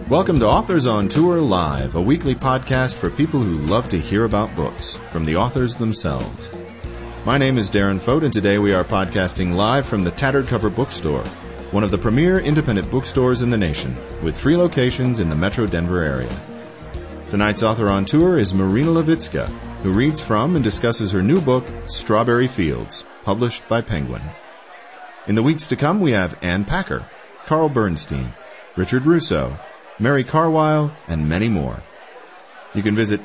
Welcome to Authors on Tour Live, a weekly podcast for people who love to hear about books from the authors themselves. My name is Darren Fote, and today we are podcasting live from the Tattered Cover Bookstore, one of the premier independent bookstores in the nation, with 3 locations in the Metro Denver area. Tonight's author on tour is Marina Levitska, who reads from and discusses her new book, Strawberry Fields, published by Penguin. In the weeks to come, we have Ann Packer, Carl Bernstein, Richard Russo, Mary Carwile, and many more. You can visit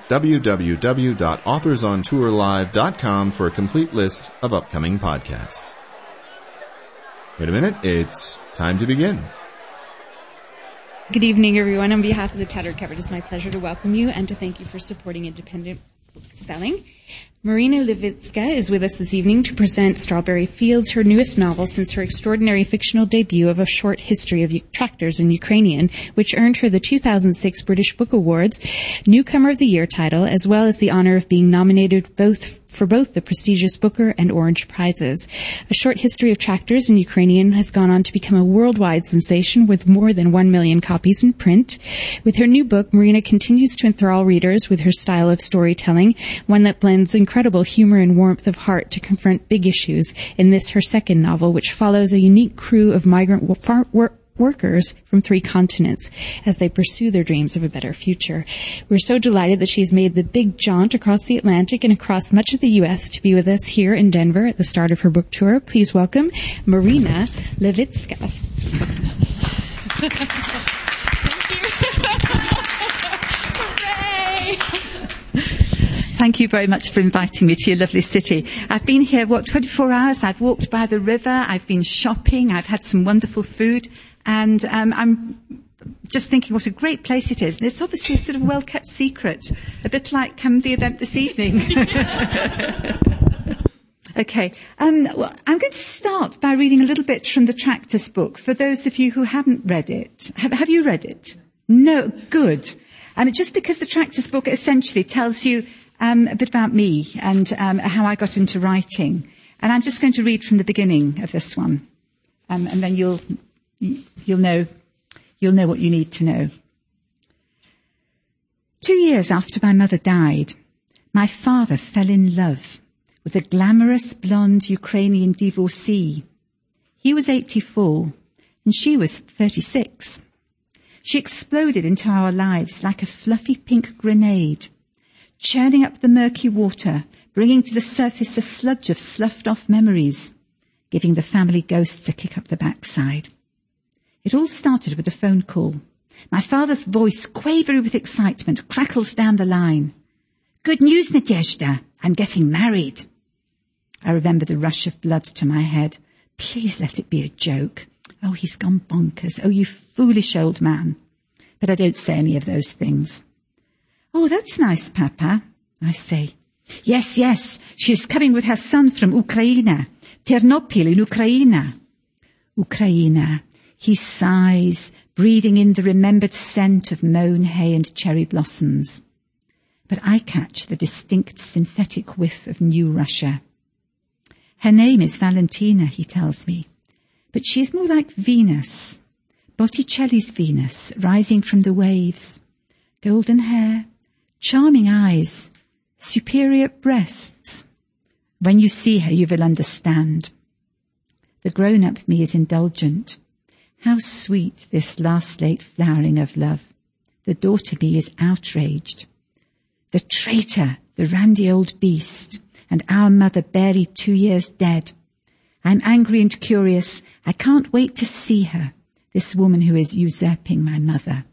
www.authorsontourlive.com for a complete list of upcoming podcasts. Wait a minute, it's time to begin. Good evening, everyone. On behalf of the Tattered Cover, it is my pleasure to welcome you and to thank you for supporting independent book selling. Marina Levitska is with us this evening to present Strawberry Fields, her newest novel since her extraordinary fictional debut of A Short History of Tractors in Ukrainian, which earned her the 2006 British Book Awards Newcomer of the Year title, as well as the honor of being nominated for both the prestigious Booker and Orange Prizes. A Short History of Tractors in Ukrainian has gone on to become a worldwide sensation with more than 1 million copies in print. With her new book, Marina continues to enthrall readers with her style of storytelling, one that blends incredible humor and warmth of heart to confront big issues in this, her second novel, which follows a unique crew of migrant workers from 3 continents as they pursue their dreams of a better future. We're so delighted that she's made the big jaunt across the Atlantic and across much of the U.S. to be with us here in Denver at the start of her book tour. Please welcome Marina Levitska. Thank you very much for inviting me to your lovely city. I've been here, 24 hours? I've walked by the river, I've been shopping, I've had some wonderful food, and I'm just thinking what a great place it is. And it's obviously a sort of well-kept secret, a bit like the event this evening. Okay, well, I'm going to start by reading a little bit from the Tractors book, for those of you who haven't read it. Have you read it? No, good. Just because the Tractors book essentially tells you a bit about me and how I got into writing. And I'm just going to read from the beginning of this one. And then you'll know what you need to know. 2 years after my mother died, my father fell in love with a glamorous blonde Ukrainian divorcee. He was 84 and she was 36. She exploded into our lives like a fluffy pink grenade, churning up the murky water, bringing to the surface a sludge of sloughed-off memories, giving the family ghosts a kick up the backside. It all started with a phone call. My father's voice, quavery with excitement, crackles down the line. "Good news, Nadezhda. I'm getting married." I remember the rush of blood to my head. Please let it be a joke. Oh, he's gone bonkers. Oh, you foolish old man. But I don't say any of those things. "Oh, that's nice, Papa," I say. Yes, she's coming with her son from Ukraine, Ternopil in Ukraine." Ukraine. He sighs, breathing in the remembered scent of mown hay and cherry blossoms. But I catch the distinct synthetic whiff of new Russia. Her name is Valentina, he tells me, but she is more like Venus, Botticelli's Venus, rising from the waves. Golden hair, charming eyes, superior breasts. When you see her, you will understand. The grown-up me is indulgent. How sweet this last late flowering of love. The daughter me is outraged. The traitor, the randy old beast, and our mother barely 2 years dead. I'm angry and curious. I can't wait to see her, this woman who is usurping my mother.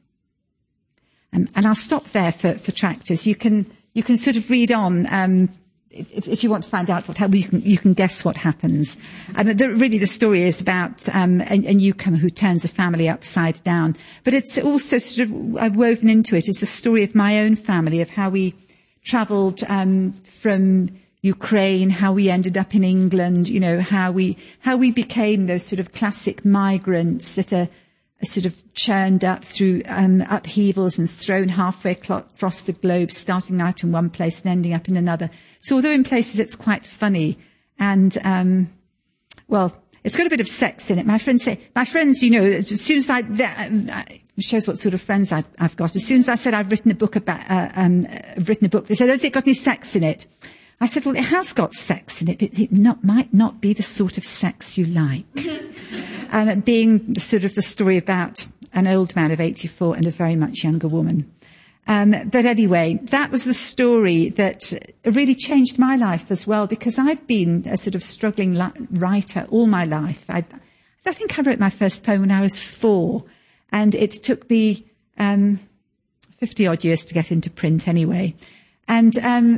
And I'll stop there for Tractors. You can sort of read on if you want to find out what happens. You can guess what happens. Really, the story is about a newcomer who turns a family upside down. But it's also sort of woven into it is the story of my own family, of how we travelled from Ukraine, how we ended up in England. You know, how we became those sort of classic migrants that are sort of churned up through upheavals and thrown halfway across the globe, starting out in one place and ending up in another. So although in places it's quite funny and, it's got a bit of sex in it. My friends, you know, as soon as shows what sort of friends I've got. As soon as I said I've written a book, they said, has it got any sex in it? I said, well, it has got sex in it, but it might not be the sort of sex you like. Being sort of the story about an old man of 84 and a very much younger woman. But anyway, that was the story that really changed my life as well, because I'd been a sort of struggling writer all my life. I think I wrote my first poem when I was 4, and it took me 50-odd years to get into print anyway. And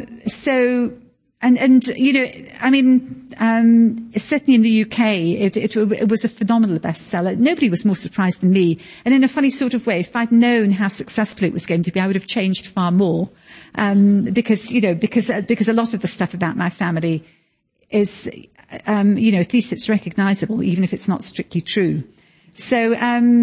And you know, I mean, certainly in the UK, it was a phenomenal bestseller. Nobody was more surprised than me. And in a funny sort of way, if I'd known how successful it was going to be, I would have changed far more. Because a lot of the stuff about my family is, you know, at least it's recognizable, even if it's not strictly true. So,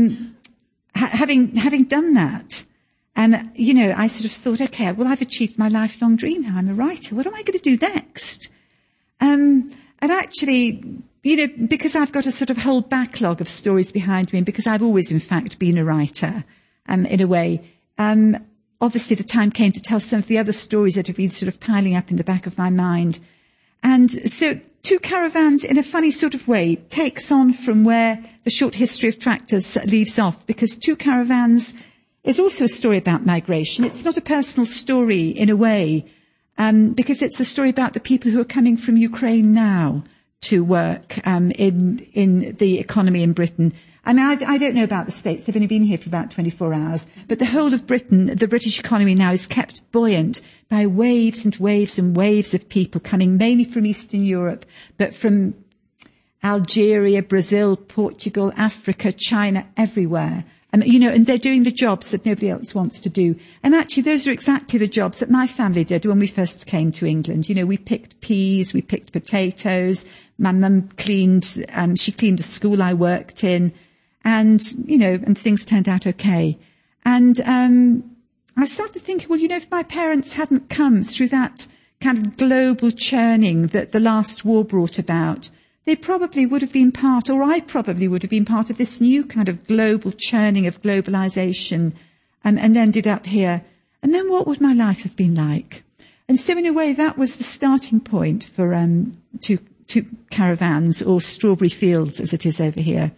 having done that, you know, I sort of thought, okay, well, I've achieved my lifelong dream now. I'm a writer. What am I going to do next? And actually, you know, because I've got a sort of whole backlog of stories behind me, and because I've always, in fact, been a writer, in a way, obviously the time came to tell some of the other stories that have been sort of piling up in the back of my mind. And so Two Caravans, in a funny sort of way, takes on from where the short history of tractors leaves off, because Two Caravans is also a story about migration. It's not a personal story in a way, because it's a story about the people who are coming from Ukraine now to work in the economy in Britain. I mean, I don't know about the States. I've only been here for about 24 hours. But the whole of Britain, the British economy now is kept buoyant by waves and waves and waves of people coming mainly from Eastern Europe, but from Algeria, Brazil, Portugal, Africa, China, everywhere. You know, and they're doing the jobs that nobody else wants to do. And actually, those are exactly the jobs that my family did when we first came to England. You know, we picked peas, we picked potatoes. My mum cleaned, she cleaned the school I worked in. And, you know, and things turned out okay. And I started thinking, well, you know, if my parents hadn't come through that kind of global churning that the last war brought about, they probably would have been part, or I probably would have been part of this new kind of global churning of globalization, and ended up here. And then what would my life have been like? And so in a way, that was the starting point for Two Caravans, or Strawberry Fields as it is over here.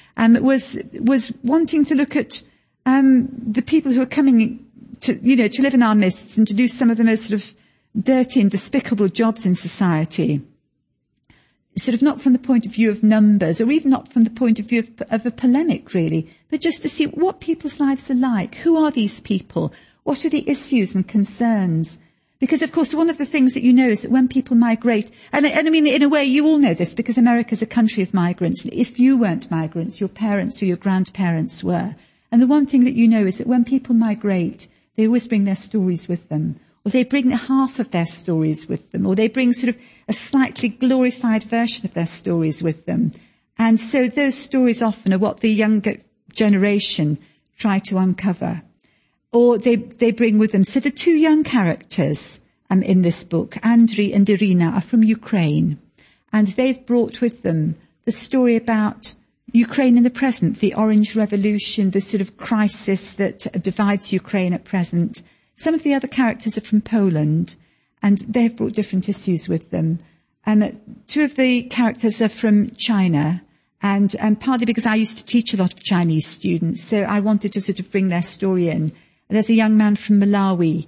Was wanting to look at the people who are coming to, you know, to live in our midst and to do some of the most sort of dirty and despicable jobs in society. Sort of not from the point of view of numbers, or even not from the point of view of a polemic, really, but just to see what people's lives are like. Who are these people? What are the issues and concerns? Because, of course, one of the things that you know is that when people migrate, and I mean, in a way, you all know this, because America's a country of migrants. And if you weren't migrants, your parents or your grandparents were. And the one thing that you know is that when people migrate, they always bring their stories with them. Or they bring half of their stories with them, or they bring sort of a slightly glorified version of their stories with them. And so those stories often are what the younger generation try to uncover, or they bring with them. So the two young characters in this book, Andriy and Irina, are from Ukraine, and they've brought with them the story about Ukraine in the present, the Orange Revolution, the sort of crisis that divides Ukraine at present. Some of the other characters are from Poland, and they've brought different issues with them. Two of the characters are from China, and partly because I used to teach a lot of Chinese students, so I wanted to sort of bring their story in. There's a young man from Malawi.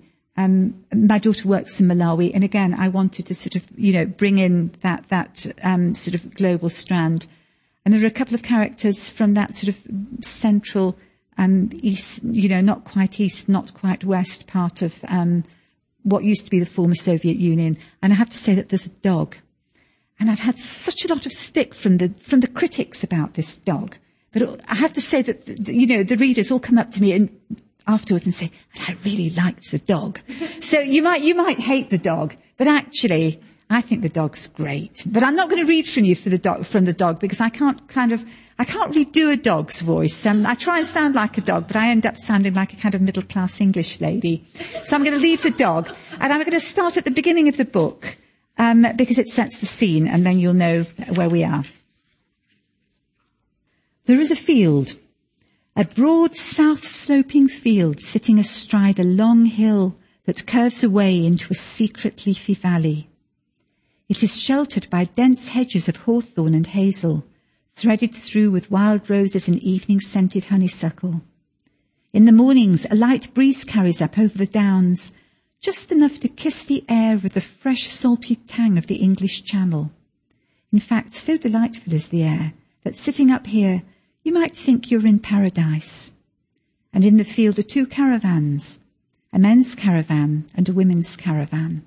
My daughter works in Malawi, and again, I wanted to sort of, you know, bring in that sort of global strand. And there are a couple of characters from that sort of central east, you know, not quite east, not quite west part of what used to be the former Soviet Union. And I have to say that there's a dog. And I've had such a lot of stick from the critics about this dog. But I have to say that, you know, the readers all come up to me and afterwards and say, and I really liked the dog. So you might hate the dog, but actually, I think the dog's great. But I'm not going to read from the dog, because I can't really do a dog's voice. I try and sound like a dog, but I end up sounding like a kind of middle-class English lady. So I'm going to leave the dog, and I'm going to start at the beginning of the book, because it sets the scene, and then you'll know where we are. There is a field, a broad south-sloping field sitting astride a long hill that curves away into a secret leafy valley. It is sheltered by dense hedges of hawthorn and hazel, threaded through with wild roses and evening-scented honeysuckle. In the mornings, a light breeze carries up over the downs, just enough to kiss the air with the fresh, salty tang of the English Channel. In fact, so delightful is the air that sitting up here, you might think you're in paradise. And in the field are two caravans, a men's caravan and a women's caravan.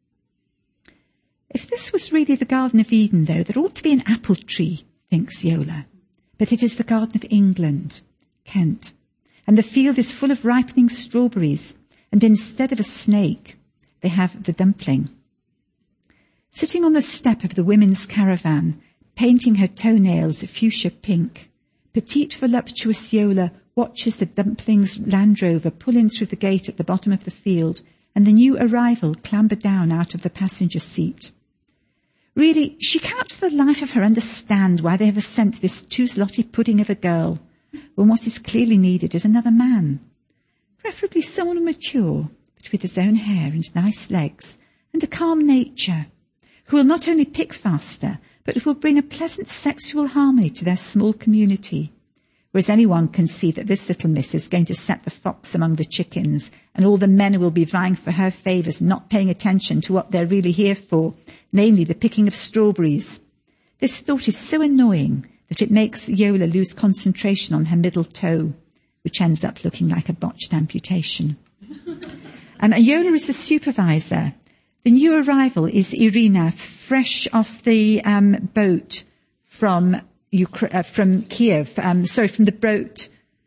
If this was really the Garden of Eden, though, there ought to be an apple tree, thinks Yola. But it is the Garden of England, Kent. And the field is full of ripening strawberries, and instead of a snake, they have the dumpling. Sitting on the step of the women's caravan, painting her toenails a fuchsia pink, petite voluptuous Yola watches the dumpling's Land Rover pull in through the gate at the bottom of the field, and the new arrival clamber down out of the passenger seat. Really, she can't for the life of her understand why they have sent this too-slotty pudding of a girl, when what is clearly needed is another man. Preferably someone mature, but with his own hair and nice legs, and a calm nature, who will not only pick faster, but who will bring a pleasant sexual harmony to their small community. Whereas anyone can see that this little miss is going to set the fox among the chickens, and all the men will be vying for her favours, not paying attention to what they're really here for, namely the picking of strawberries. This thought is so annoying that it makes Yola lose concentration on her middle toe, which ends up looking like a botched amputation. Yola is the supervisor. The new arrival is Irina, fresh off the boat from Kiev. From the boat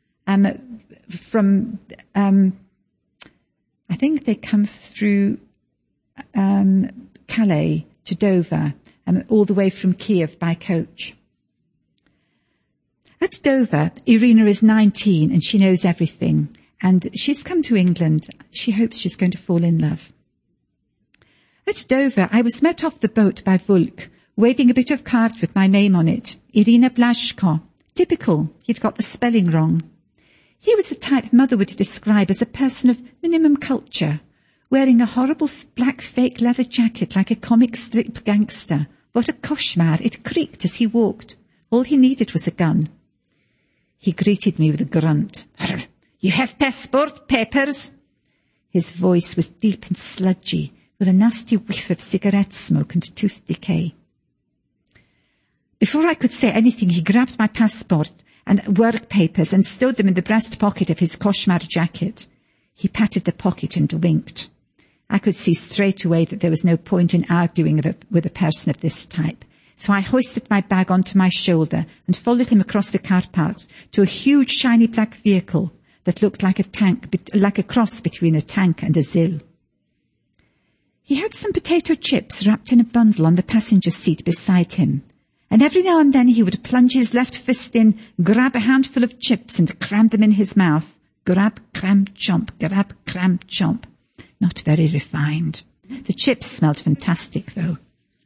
from I think they come through Calais to Dover, all the way from Kiev by coach. At Dover, Irina is 19 and she knows everything. And she's come to England. She hopes she's going to fall in love. At Dover, I was met off the boat by Vulk, waving a bit of card with my name on it. Irina Blashko. Typical. He'd got the spelling wrong. He was the type Mother would describe as a person of minimum culture, wearing a horrible black fake leather jacket like a comic strip gangster. What a koshmar. It creaked as he walked. All he needed was a gun. He greeted me with a grunt. You have passport papers? His voice was deep and sludgy, with a nasty whiff of cigarette smoke and tooth decay. Before I could say anything, he grabbed my passport and work papers and stowed them in the breast pocket of his koshmar jacket. He patted the pocket and winked. I could see straight away that there was no point in arguing with a person of this type. So I hoisted my bag onto my shoulder and followed him across the car park to a huge shiny black vehicle that looked like a cross between a tank and a Zil. He had some potato chips wrapped in a bundle on the passenger seat beside him, and every now and then he would plunge his left fist in, grab a handful of chips and cram them in his mouth. Grab, cram, chomp, grab, cram, chomp. Not very refined. The chips smelled fantastic, though.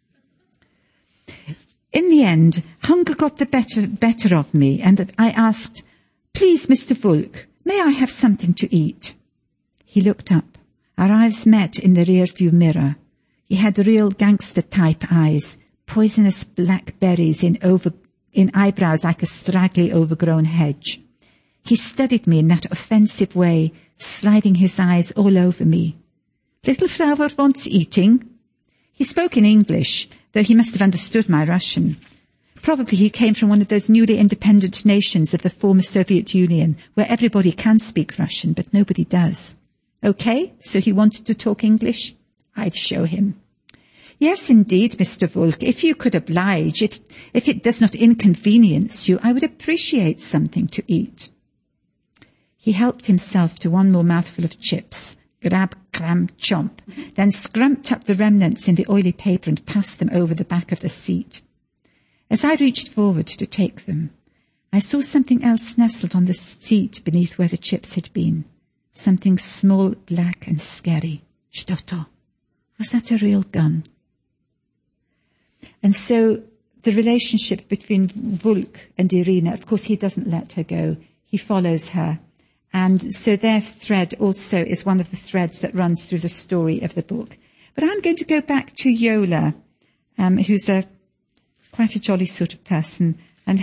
In the end, hunger got the better of me, and I asked, "Please, Mr. Vulk, may I have something to eat?" He looked up. Our eyes met in the rear-view mirror. He had real gangster-type eyes, poisonous black berries in eyebrows like a straggly, overgrown hedge. He studied me in that offensive way, sliding his eyes all over me. "Little flower wants eating?" He spoke in English, though he must have understood my Russian. Probably he came from one of those newly independent nations of the former Soviet Union, where everybody can speak Russian, but nobody does. Okay, so he wanted to talk English? I'd show him. "Yes, indeed, Mr. Vulk, if you could oblige, if it does not inconvenience you, I would appreciate something to eat." He helped himself to one more mouthful of chips. Grab, cram, chomp, then scrumped up the remnants in the oily paper and passed them over the back of the seat. As I reached forward to take them, I saw something else nestled on the seat beneath where the chips had been. Something small, black, and scary. Shtoto. Was that a real gun? And so the relationship between Wulk and Irina. Of course, he doesn't let her go. He follows her. And so their thread also is one of the threads that runs through the story of the book. But I'm going to go back to Yola, who's quite a jolly sort of person, and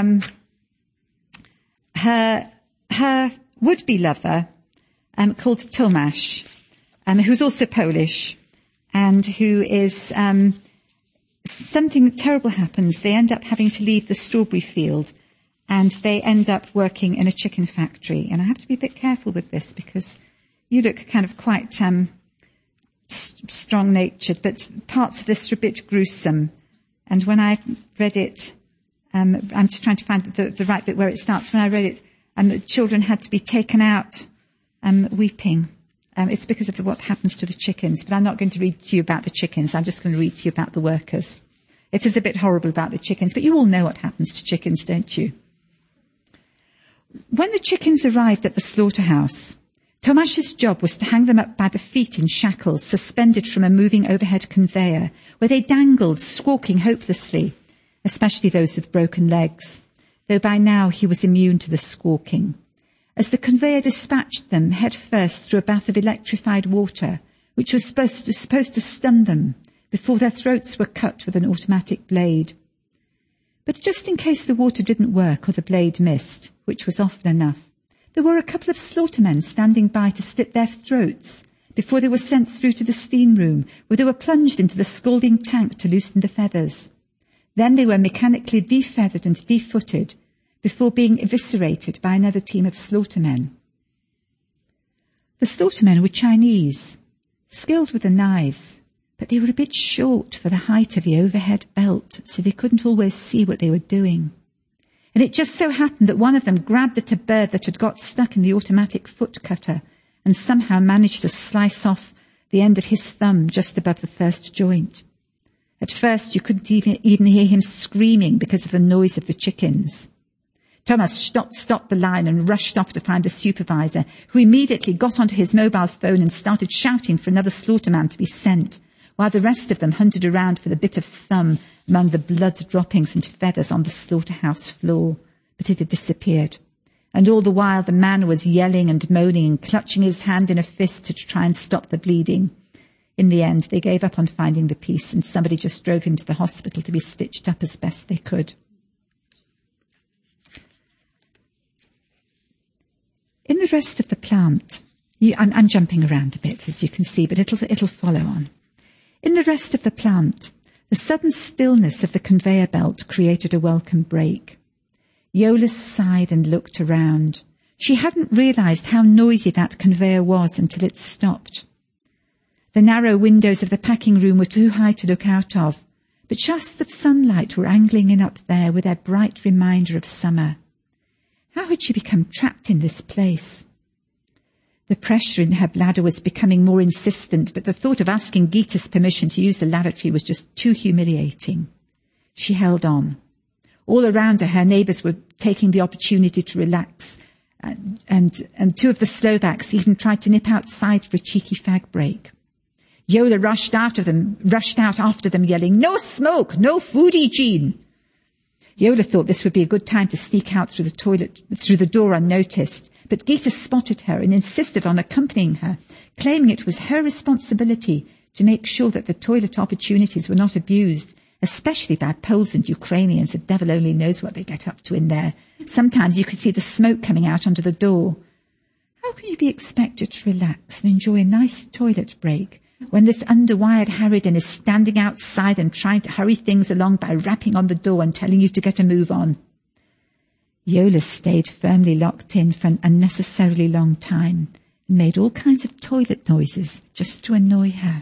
her would-be lover, called Tomasz, who's also Polish, and who is, something terrible happens. They end up having to leave the strawberry field, and they end up working in a chicken factory. And I have to be a bit careful with this because you look kind of quite strong-natured, but parts of this are a bit gruesome. And when I read it, I'm just trying to find the right bit where it starts. When I read it, the children had to be taken out weeping. It's because of what happens to the chickens. But I'm not going to read to you about the chickens. I'm just going to read to you about the workers. It is a bit horrible about the chickens, but you all know what happens to chickens, don't you? When the chickens arrived at the slaughterhouse, Tomasz's job was to hang them up by the feet in shackles suspended from a moving overhead conveyor, where they dangled, squawking hopelessly, especially those with broken legs, though by now he was immune to the squawking. As the conveyor dispatched them head first through a bath of electrified water, which was supposed to stun them, before their throats were cut with an automatic blade. But just in case the water didn't work or the blade missed, which was often enough, there were a couple of slaughtermen standing by to slit their throats before they were sent through to the steam room, where they were plunged into the scalding tank to loosen the feathers. Then they were mechanically defeathered and defooted before being eviscerated by another team of slaughtermen. The slaughtermen were Chinese, skilled with the knives, but they were a bit short for the height of the overhead belt, so they couldn't always see what they were doing. And it just so happened that one of them grabbed at a bird that had got stuck in the automatic foot cutter and somehow managed to slice off the end of his thumb just above the first joint. At first, you couldn't even hear him screaming because of the noise of the chickens. Thomas stopped the line and rushed off to find the supervisor, who immediately got onto his mobile phone and started shouting for another slaughterman to be sent, while the rest of them hunted around for the bit of thumb among the blood droppings and feathers on the slaughterhouse floor. But it had disappeared. And all the while the man was yelling and moaning and clutching his hand in a fist to try and stop the bleeding. In the end, they gave up on finding the piece, and somebody just drove him to the hospital to be stitched up as best they could. In the rest of the plant, I'm jumping around a bit, as you can see, but it'll follow on. In the rest of the plant, the sudden stillness of the conveyor belt created a welcome break. Yola sighed and looked around. She hadn't realized how noisy that conveyor was until it stopped. The narrow windows of the packing room were too high to look out of, but shafts of sunlight were angling in up there with their bright reminder of summer. How had she become trapped in this place? The pressure in her bladder was becoming more insistent, but the thought of asking Gita's permission to use the lavatory was just too humiliating. She held on. All around her neighbours were taking the opportunity to relax, and two of the Slovaks even tried to nip outside for a cheeky fag break. Yola rushed out after them, yelling, "No smoke, no foodie, Jean!" Yola thought this would be a good time to sneak out through the door unnoticed, but Gita spotted her and insisted on accompanying her, claiming it was her responsibility to make sure that the toilet opportunities were not abused, especially by Poles and Ukrainians. The devil only knows what they get up to in there. Sometimes you could see the smoke coming out under the door. How can you be expected to relax and enjoy a nice toilet break when this underwired harridan is standing outside and trying to hurry things along by rapping on the door and telling you to get a move on? Yola stayed firmly locked in for an unnecessarily long time and made all kinds of toilet noises just to annoy her.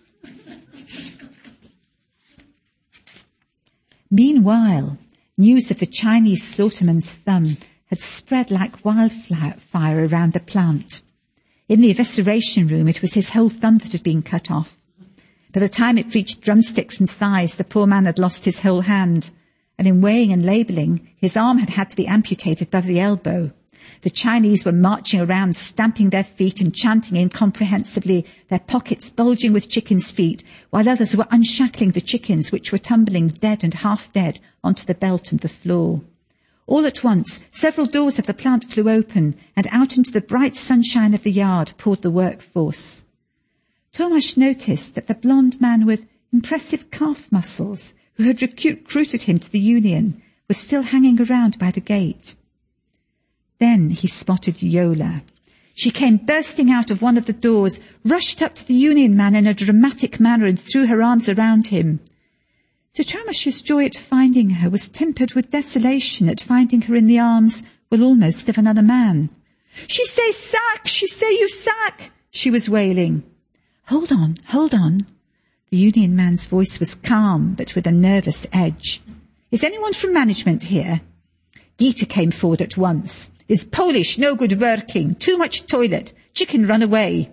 Meanwhile, news of the Chinese slaughterman's thumb had spread like wildfire around the plant. In the evisceration room, it was his whole thumb that had been cut off. By the time it reached drumsticks and thighs, the poor man had lost his whole hand, and in weighing and labelling, his arm had had to be amputated above the elbow, The Chinese were marching around, stamping their feet and chanting incomprehensibly, their pockets bulging with chickens' feet, while others were unshackling the chickens, which were tumbling dead and half dead onto the belt and the floor. All at once, several doors of the plant flew open, and out into the bright sunshine of the yard poured the workforce. Tomasz noticed that the blond man with impressive calf muscles, who had recruited him to the union, was still hanging around by the gate. Then he spotted Yola. She came bursting out of one of the doors, rushed up to the union man in a dramatic manner and threw her arms around him. Sir Tomasz's joy at finding her was tempered with desolation at finding her in the arms, well, almost of another man. "She say sack! She say you sack!" she was wailing. Hold on. The union man's voice was calm, but with a nervous edge. "Is anyone from management here?" Gita came forward at once. "Is Polish, no good working, too much toilet, chicken run away."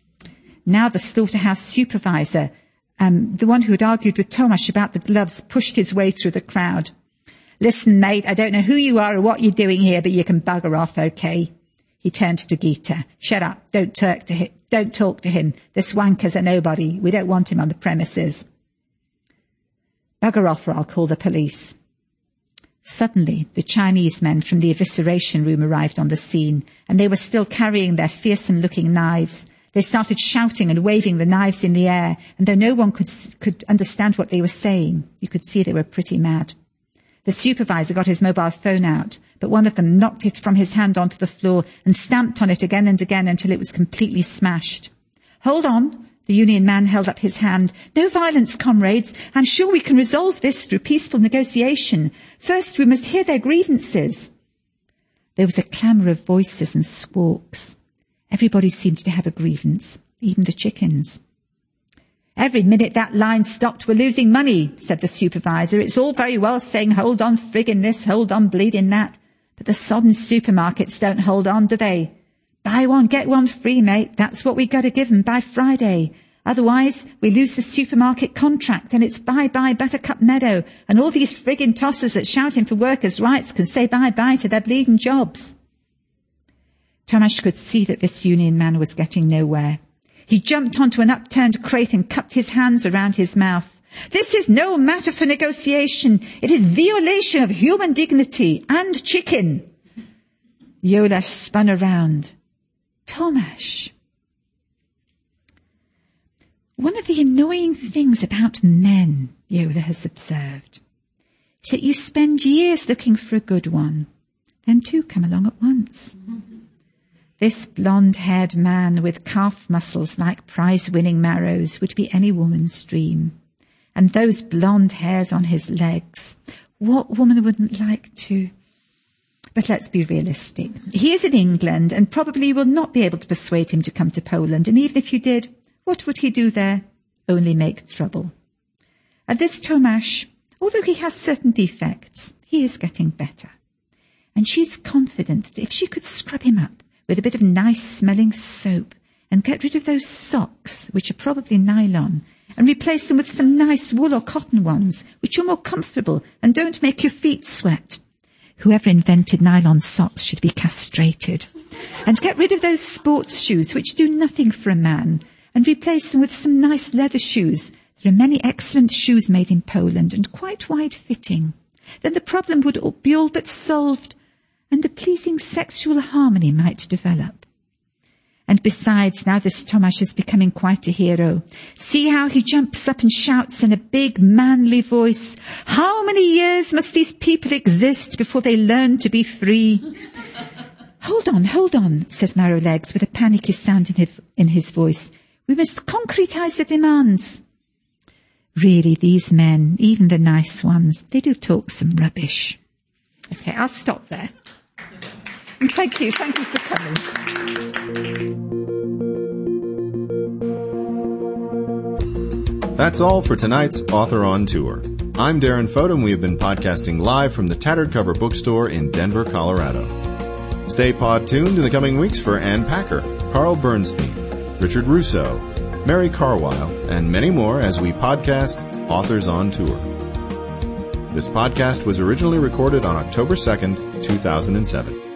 Now the slaughterhouse supervisor, the one who had argued with Tomasz about the gloves, pushed his way through the crowd. "Listen, mate, I don't know who you are or what you're doing here, but you can bugger off, okay?" He turned to Gita. "Shut up, don't talk to him. This wanker's a nobody. We don't want him on the premises." "Bugger off or I'll call the police." Suddenly, the Chinese men from the evisceration room arrived on the scene, and they were still carrying their fearsome-looking knives. They started shouting and waving the knives in the air, and though no one could understand what they were saying, you could see they were pretty mad. The supervisor got his mobile phone out, but one of them knocked it from his hand onto the floor and stamped on it again and again until it was completely smashed. "Hold on." The union man held up his hand. "No violence, comrades. I'm sure we can resolve this through peaceful negotiation. First, we must hear their grievances." There was a clamour of voices and squawks. Everybody seemed to have a grievance, even the chickens. "Every minute that line stopped, we're losing money," said the supervisor. "It's all very well saying, hold on friggin' this, hold on bleeding that. But the sodden supermarkets don't hold on, do they? Buy one, get one free, mate. That's what we got to give 'em by Friday. Otherwise, we lose the supermarket contract and it's bye-bye Buttercup Meadow, and all these friggin' tossers that shouting for workers' rights can say bye-bye to their bleeding jobs." Tomasz could see that this union man was getting nowhere. He jumped onto an upturned crate and cupped his hands around his mouth. "This is no matter for negotiation. It is violation of human dignity and chicken." Yola spun around. "Tomasz." One of the annoying things about men, Yola has observed, is that you spend years looking for a good one, then two come along at once. This blonde-haired man with calf muscles like prize-winning marrows would be any woman's dream. And those blonde hairs on his legs, what woman wouldn't like to? But let's be realistic. He is in England and probably will not be able to persuade him to come to Poland. And even if you did, what would he do there? Only make trouble. And this Tomasz, although he has certain defects, he is getting better. And she's confident that if she could scrub him up with a bit of nice-smelling soap and get rid of those socks, which are probably nylon, and replace them with some nice wool or cotton ones, which are more comfortable and don't make your feet sweat. Whoever invented nylon socks should be castrated. And get rid of those sports shoes, which do nothing for a man, and replace them with some nice leather shoes. There are many excellent shoes made in Poland and quite wide-fitting. Then the problem would be all but solved, and a pleasing sexual harmony might develop. And besides, now this Tomasz is becoming quite a hero. See how he jumps up and shouts in a big, manly voice, "How many years must these people exist before they learn to be free?" Hold on, says Marrowlegs with a panicky sound in his voice. "We must concretize the demands." Really, these men, even the nice ones, they do talk some rubbish. Okay, I'll stop there. And thank you for coming. That's all for tonight's Author on Tour. I'm Darren Fote, and we have been podcasting live from the Tattered Cover Bookstore in Denver, Colorado. Stay pod-tuned in the coming weeks for Ann Packer, Carl Bernstein, Richard Russo, Mary Carwile, and many more as we podcast Authors on Tour. This podcast was originally recorded on October 2nd, 2007.